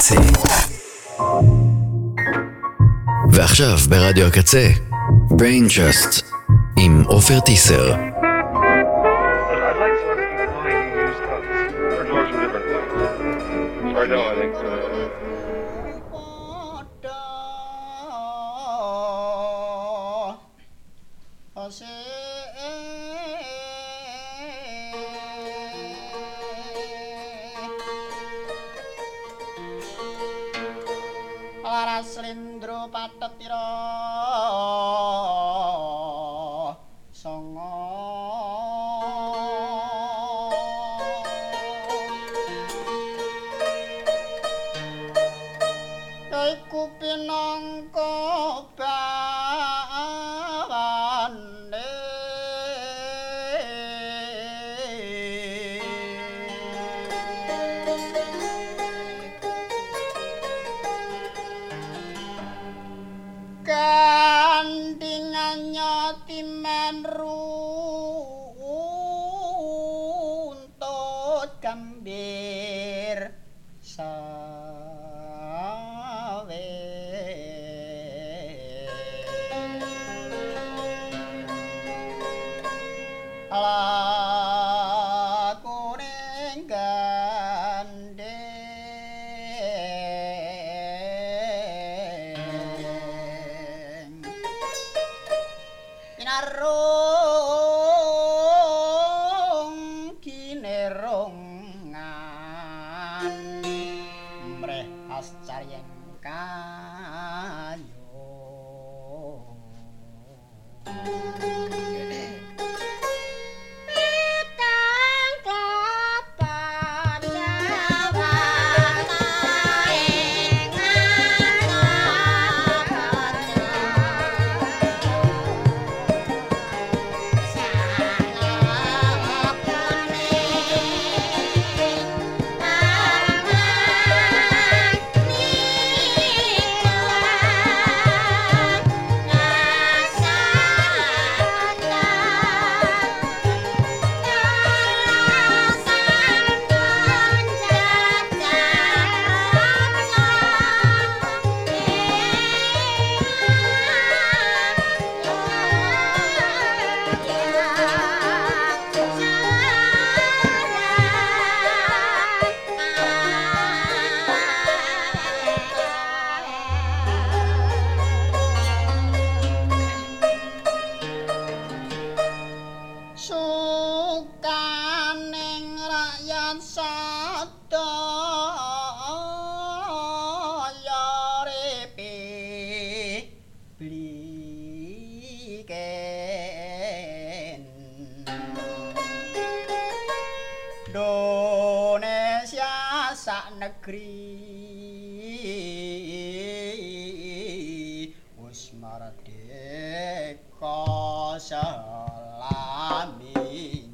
הקצה. ועכשיו ברדיו הקצה, Brain Trust עם עופר טיסר. I'd like to listen to mine use cuts. Or do some different things. Or no, I think Laras lindro patetira songo yaiku pinangka bawane kandingannya timen runtut gambir sawe lakune gandeng pinarung kinerongan mreh ascaryeng kanyo pitang kapan sukaning rakyat sadaya repe bliken Indonesia sak negeri wis merdeka selami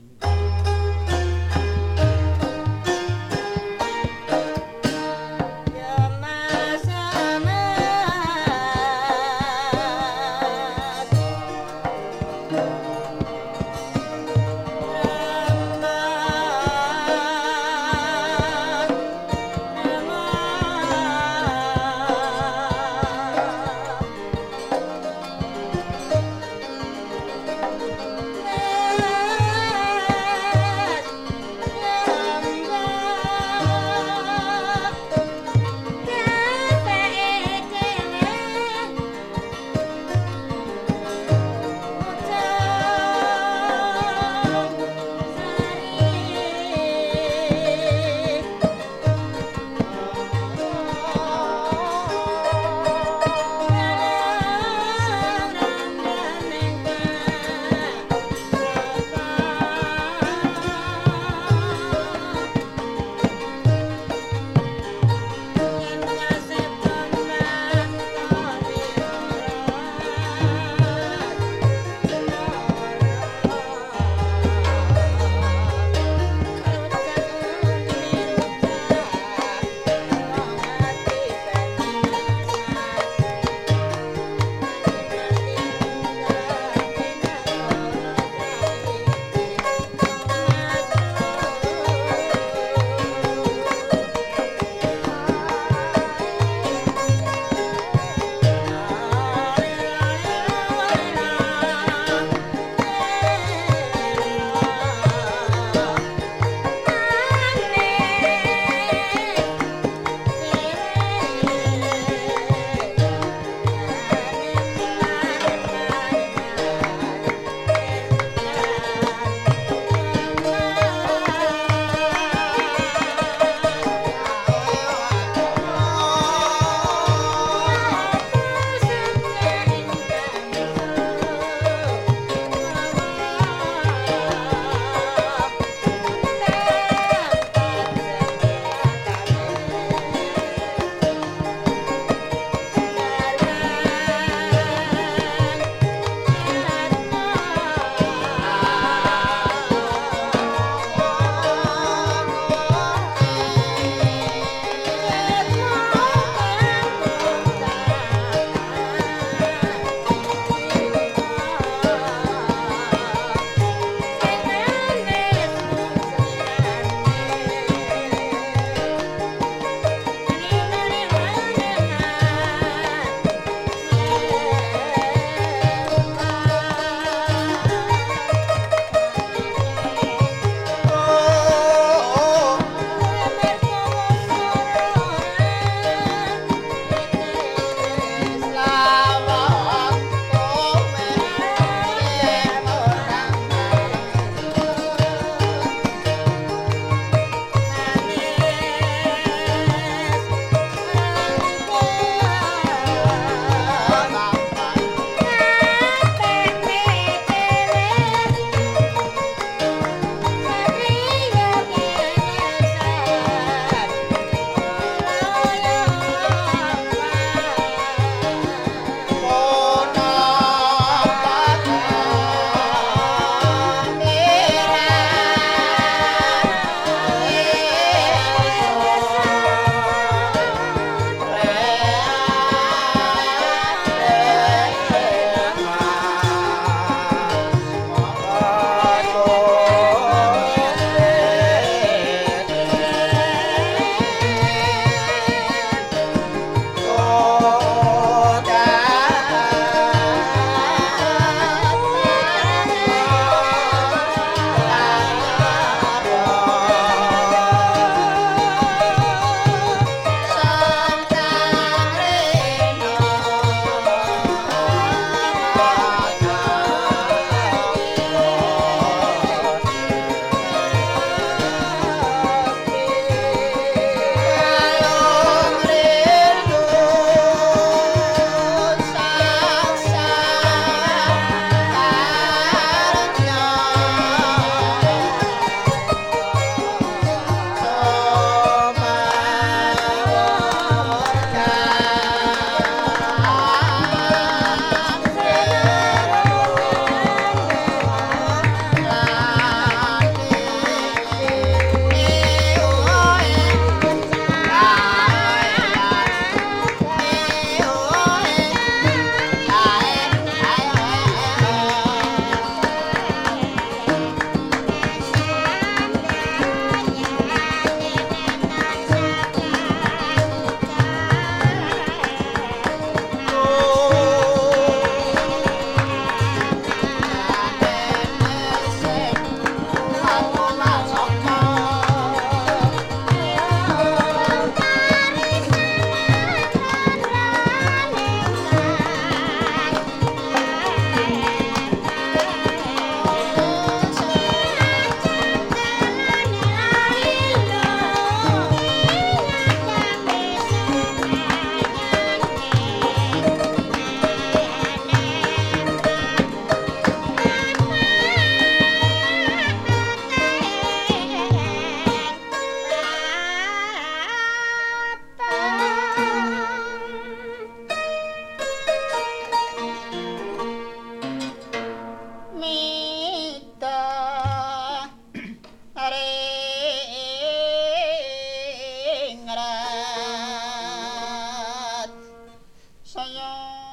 ningrat saya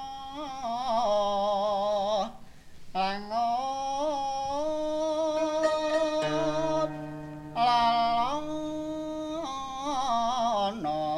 langot lalono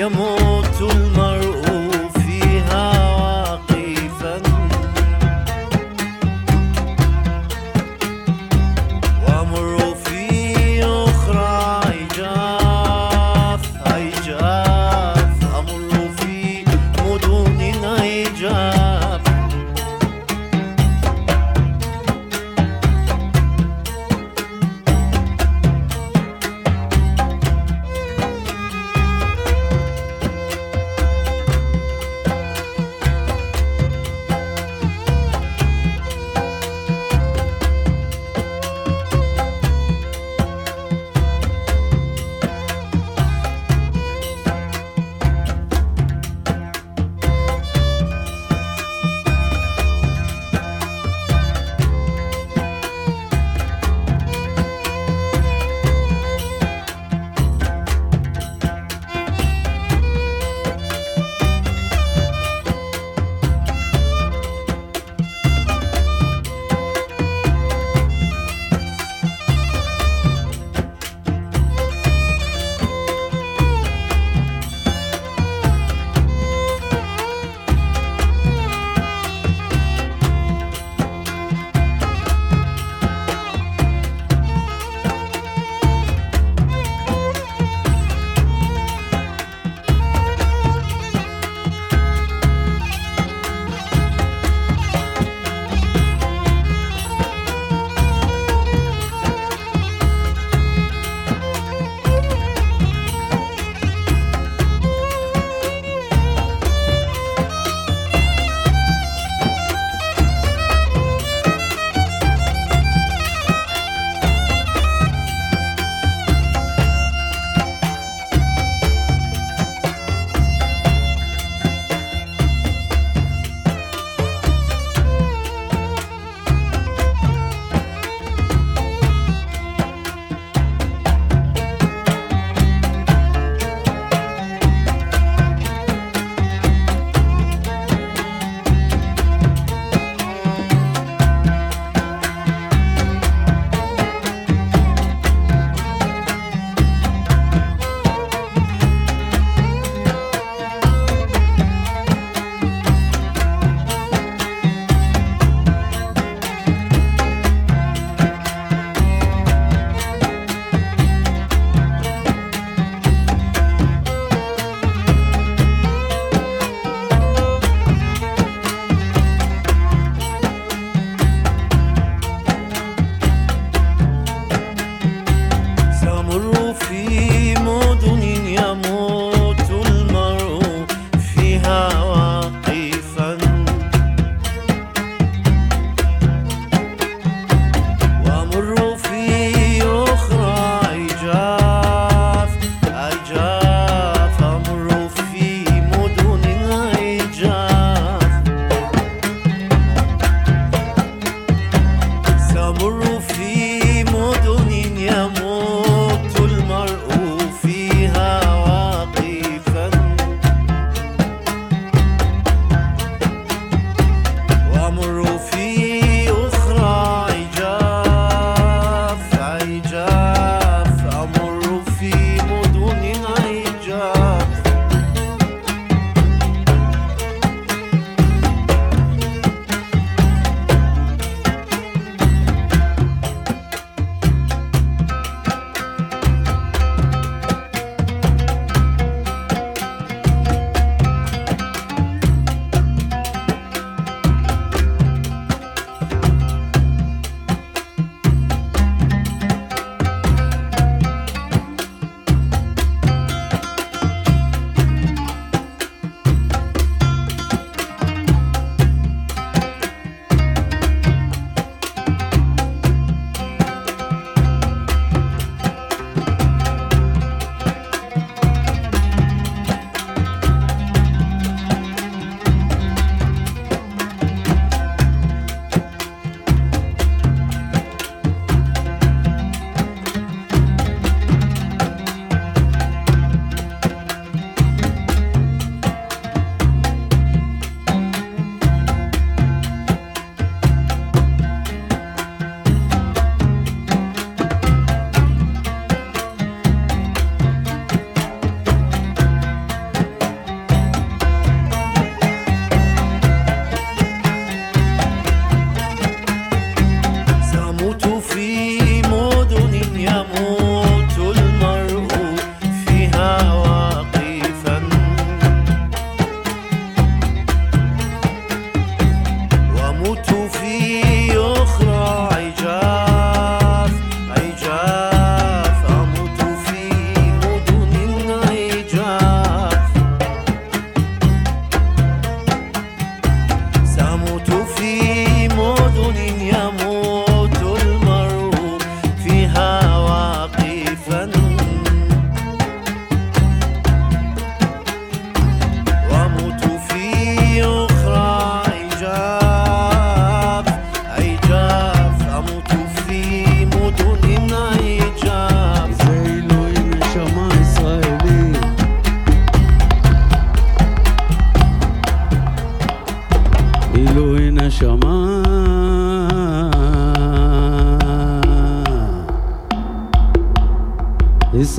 يموت المرء فيها واقفا وأمر في أخرى عجاف أمر في مدن عجاف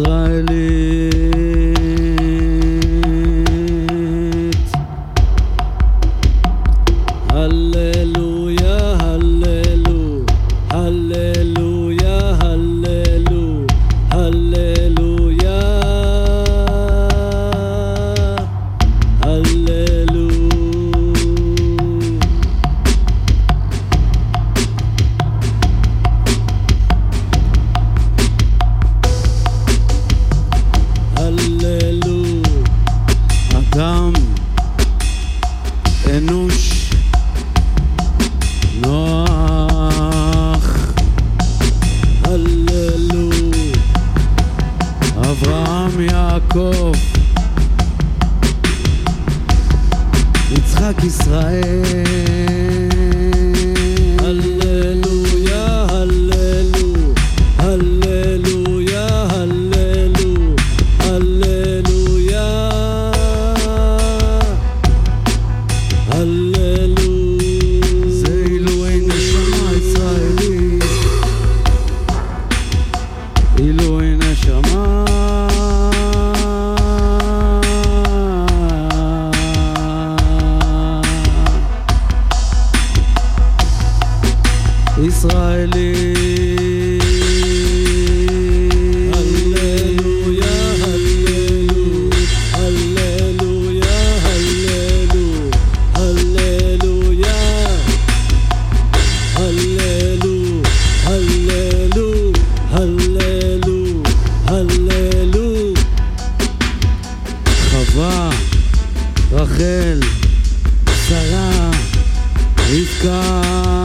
ישראלית. הללויה, הללו, הללויה, הללו, הללויה, הללו. הללו, אדם, אנוש, נוח. הללו, אברהם, יעקב, יצחק, ישראל. הללויה, הללו, הללויה, הללו, הללויה, הללו. זה עילוי נשמה ישראלי, עילוי נשמה ישראלי. הללויה, הללו, הללויה, הללו, הללויה, הללו, הללו, הללו, הללו. חווה, רחל, שרה, רבקה.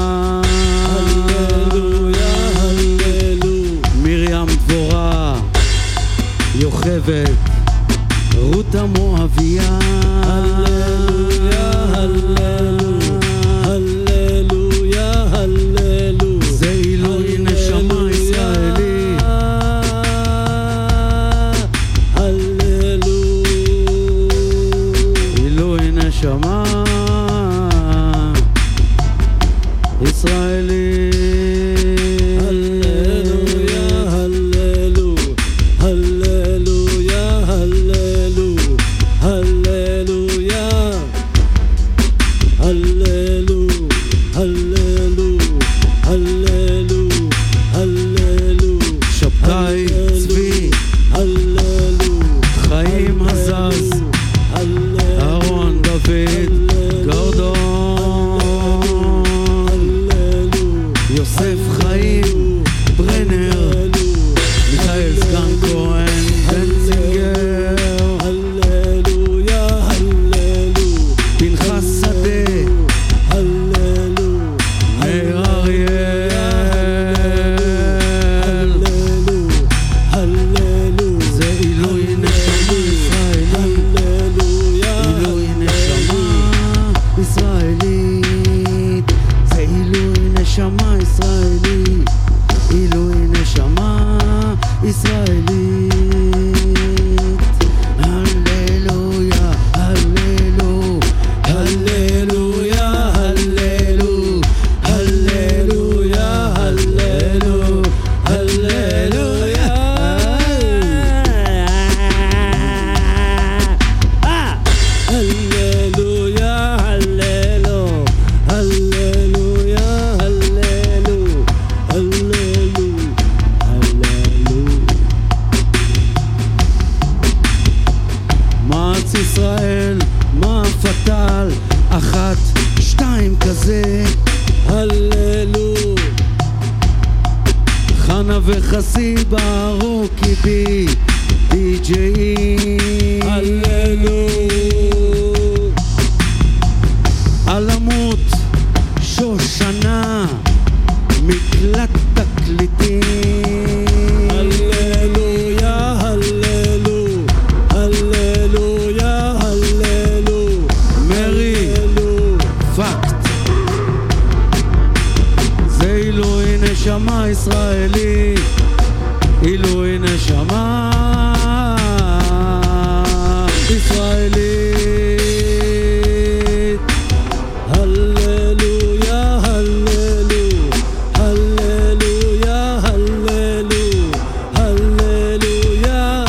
הללויה, הללו, מרים, דבורה, יוכבד, רות המואביה. הללויה, הללו, הללויה, הללו. זה עילוי נשמה ישראלי. הללו, עילוי נשמה ישראלי. הללויה, הללו, הללויה, הללו, הללויה, הללו, הללו, הללו, הללו. שבתאי, צבי, הללו, חיים הזז, אהרון, דוד, גרדון, יוסף, חיים, ברנר, מיכאל, סגן כהן, דנצינגר. הללויה, הללו, פנחס שדה, הללו, מאיר אריאל. הללו, זה עילוי נשמה ישראלי. עילוי נשמה ישראלית. זה עילוי נשמה ישראלי. עילוי נשמה ישראלית. הללויה, הללו, הללויה, הללו, הללויה, הללו, הללויה. הללויה, הללו, הללויה, הללו, הללו, הללו. מעץ ישראל, מה פתל, 1, 2 כזה. הללו, חנה וחסי ברוקי בי, די-ג'יי. הללו, אלמות, שושנה, מקלט תקליטים. הללויה, הללו, הללויה, הללו, מרי, פקט. זה עילוי נשמה ישראלי. עילוי נשמה ישראלית. הללויה, הללו, הללויה, הללו, הללויה,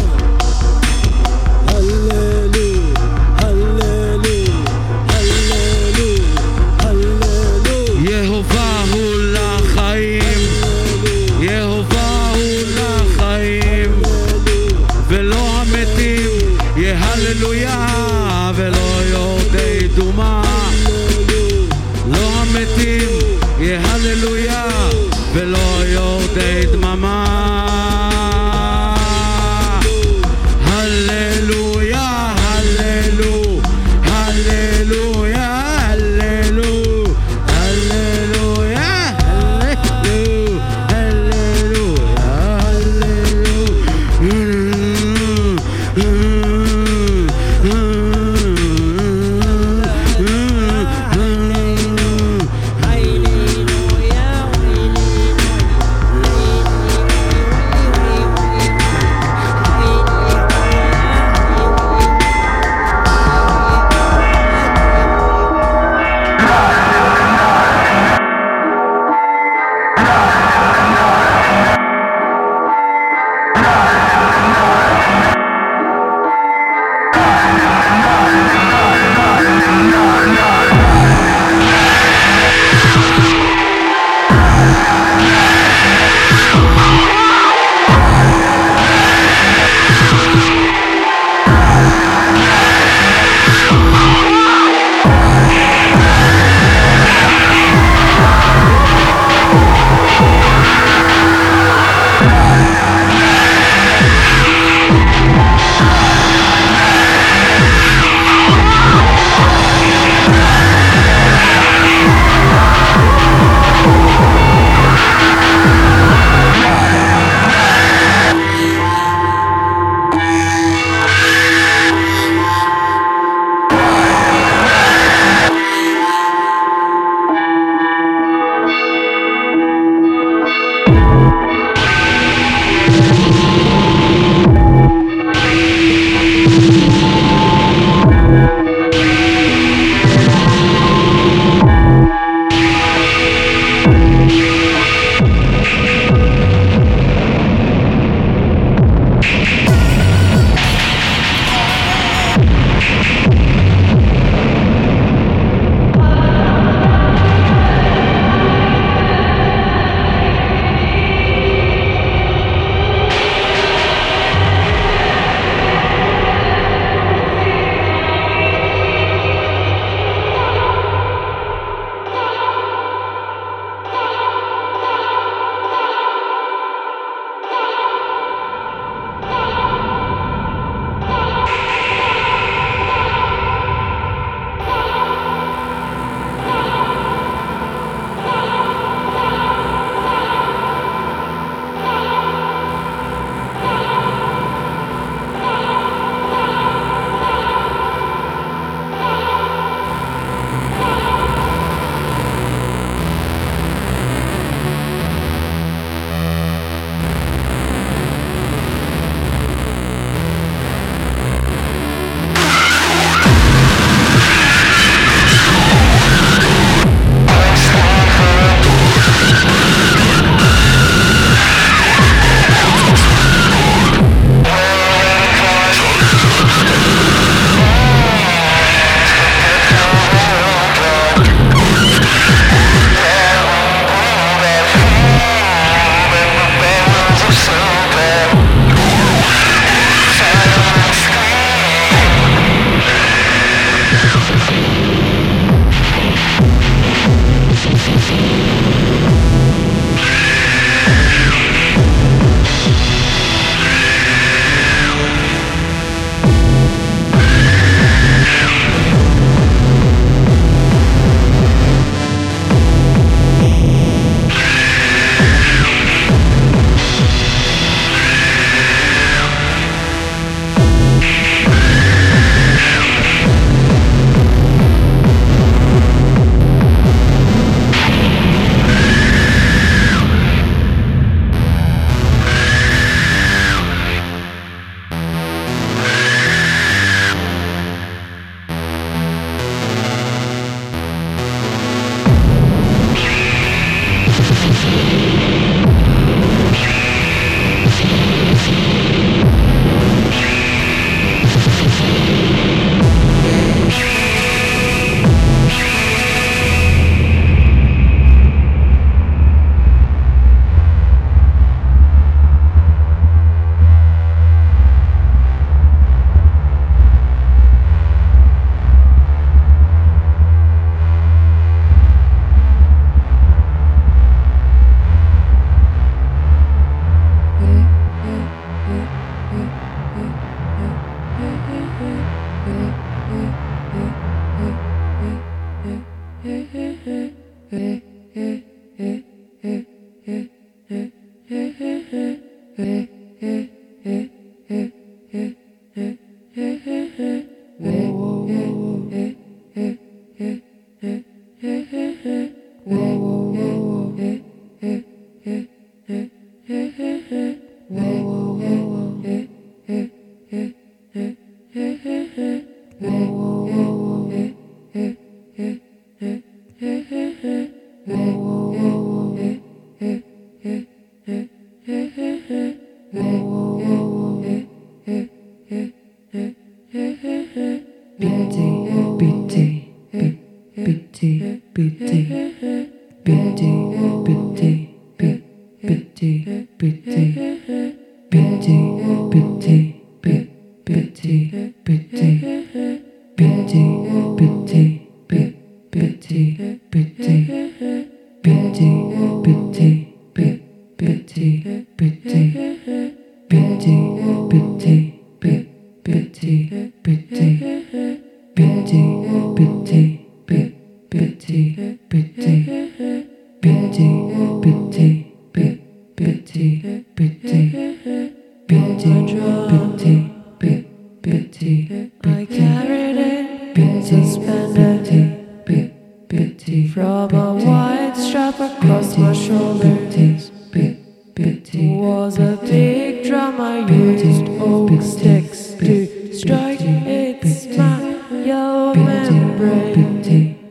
I carried it suspended from a white strap across my shoulders. Was a big drum I used oak sticks to strike its yellow membrane.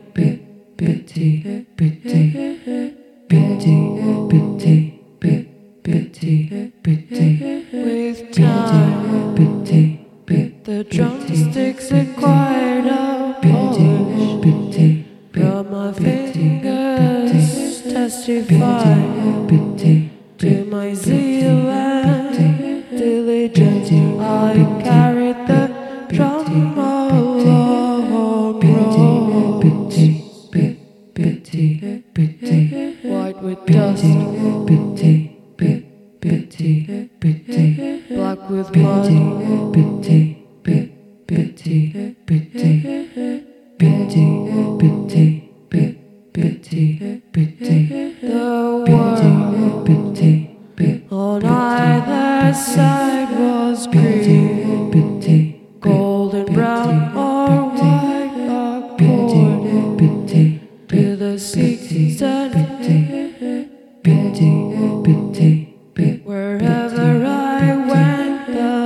With time, the drumsticks acquired a polish from my fingers, testify to my zeal and diligence. I carried the drum along roads, white with dust, black with mud. The world on either side was green, golden brown or white, according to the season. Wherever I went,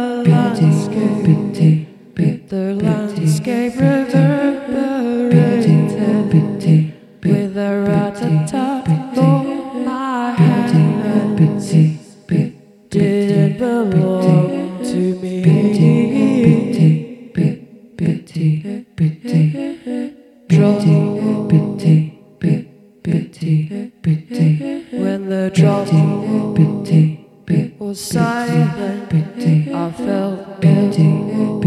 the landscape reverberated with a rat-a-tat for my hands. Didn't belong to me. Drum. When the drum was silent, I felt ill.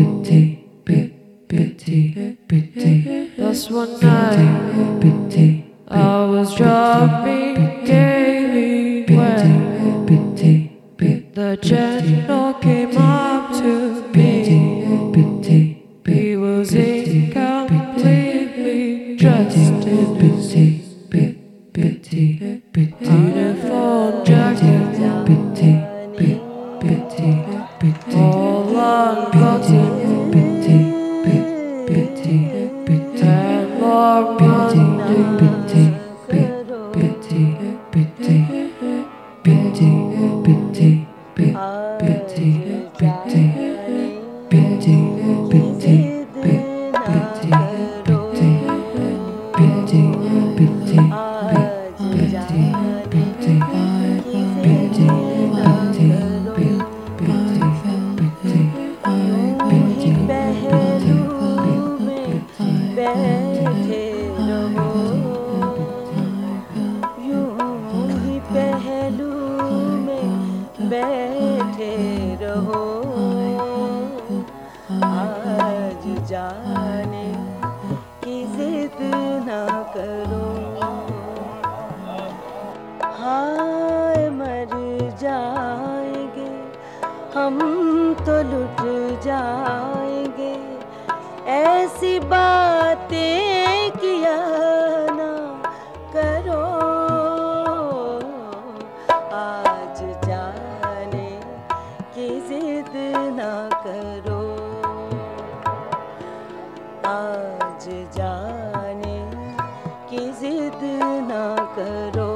Thus one night I was drumming gaily when the general came up to me. He was incompletely dressed in his uniform jacket, all unbuttoned and long undipped. हम तो लुट जाएंगे, ऐसी बातें किया ना करो। आज जाने की जिद ना करो, आज जाने की जिद ना करो।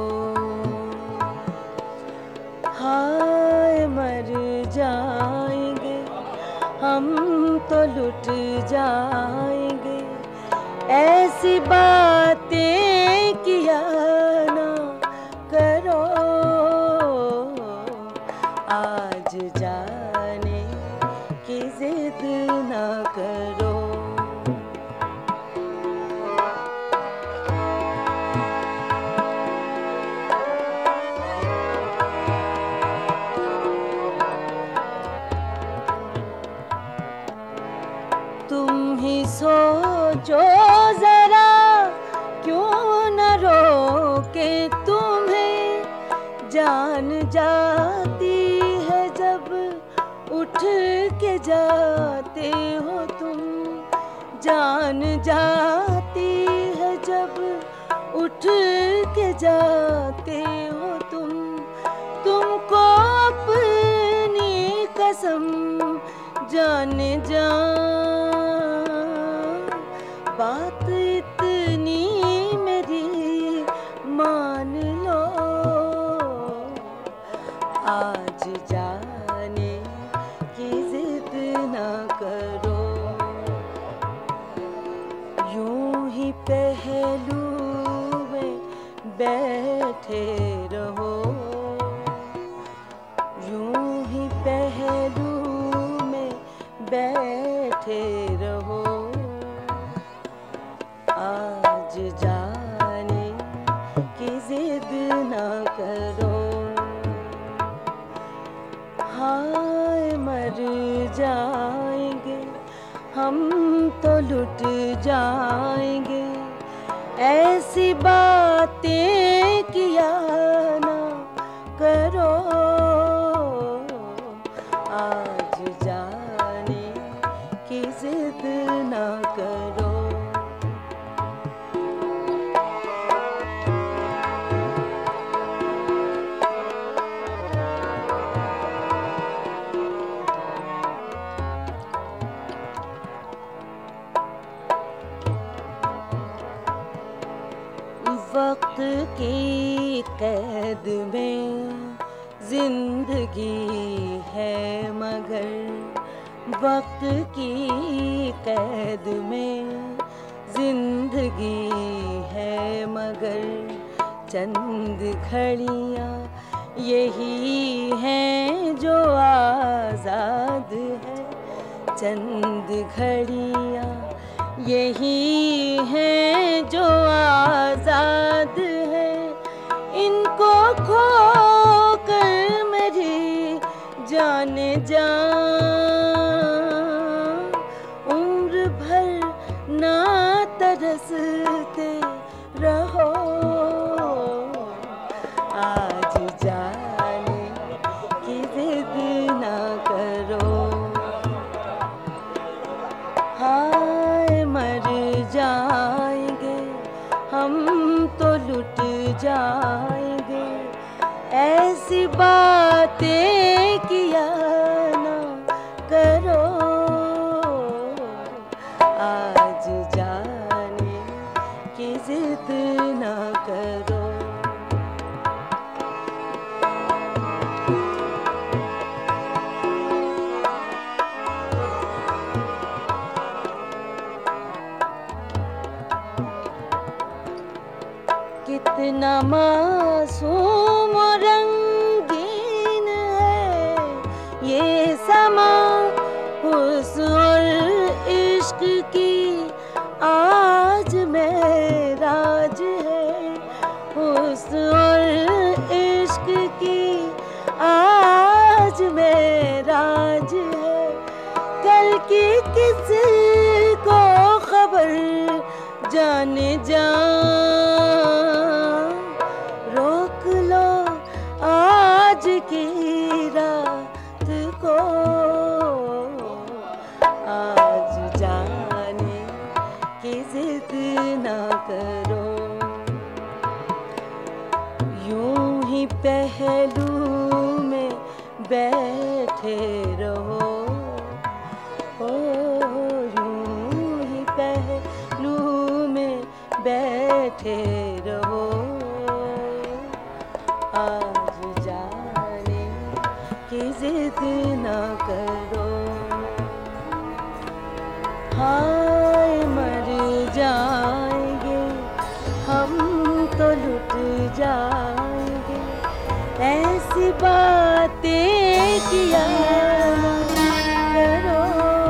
हाय मर जाएंगे, हम तो लुट जाएंगे, ऐसी बातें किया ना करो। आज जाने की जिद ना करो। तुम ही सोचो जरा क्यों न रोके तुम्हें, जान जाती है जब उठ के जाते हो तुम, जान जाती है जब उठ के जाते हो तुम। तुमको अपनी कसम जाने जा, बात इतनी मेरी मान लो। आज जाने की जिद ना करो, यूं ही पहलू में बैठे रहो, यूं ही पहलू में बैठे रहो। आज जाने की जिद ना करो। हाय मर जाएंगे हम तो लुट जाएंगे, ऐसी बातें किया ना करो। आज जाने की जिद ना करो। वक्त की कैद में जिंदगी है मगर, वक्त की कैद में जिंदगी है मगर, चंद घड़ियाँ यही हैं जो आज़ाद है, चंद घड़ियाँ यही हैं जो आज़ाद है। इनको खो कर मेरी जान जा, उम्र भर ना तरसते रहो। आज जाने की जिद ना करो। हाय मर जाएंगे हम तो लुट जाएंगे, ऐसी बातें किया ना करो। आज जाने की जिद ना करो। कितना मासूम और रंगीन है ये समा, हुस्न और इश्क की आज महराज है, हुस्न और इश्क की आज महराज है। कल की किसको खबर जाने जा, रोक लो आज की रात को। आज जाने की जिद ना करो, यूं ही पहलू में बैठे रहो। यूं ही पहलू में बैठे रहो। आज जाने की जिद ना करो। हाय मर जाएंगे हम तो लुट जाएंगे, ऐसी बातें किया ना करो।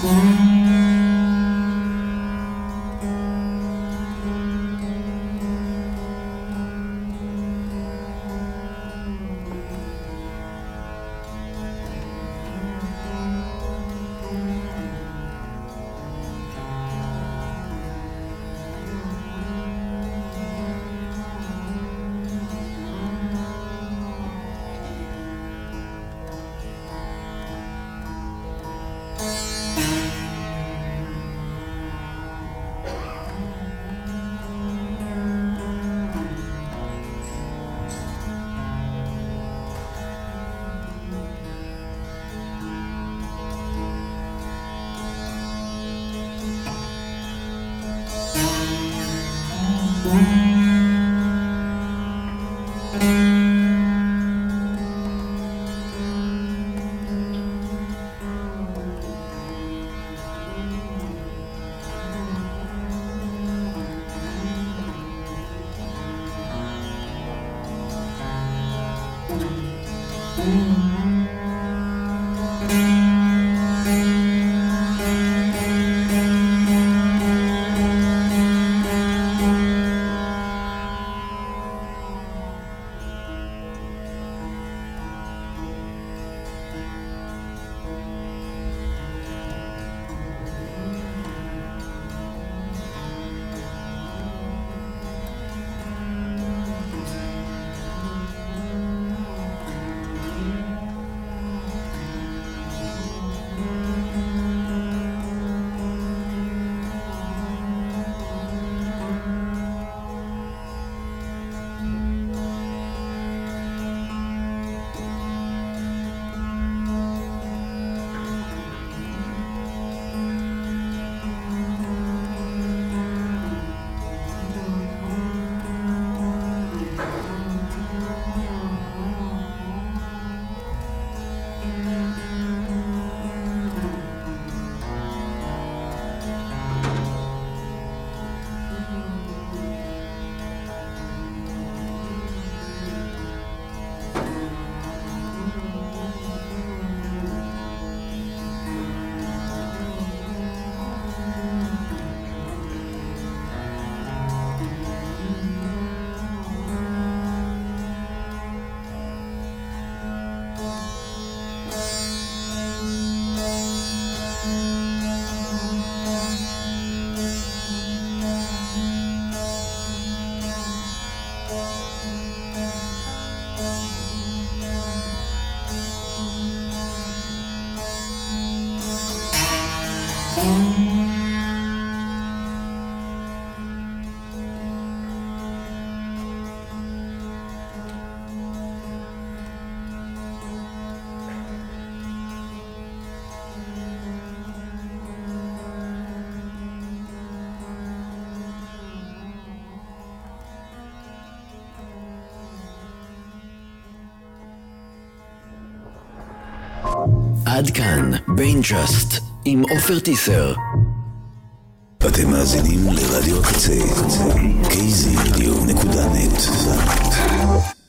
עד כאן ביינג'אסט עם עופר טיסר. אתם מאזינים לרדיו הקצה, kzradio.net.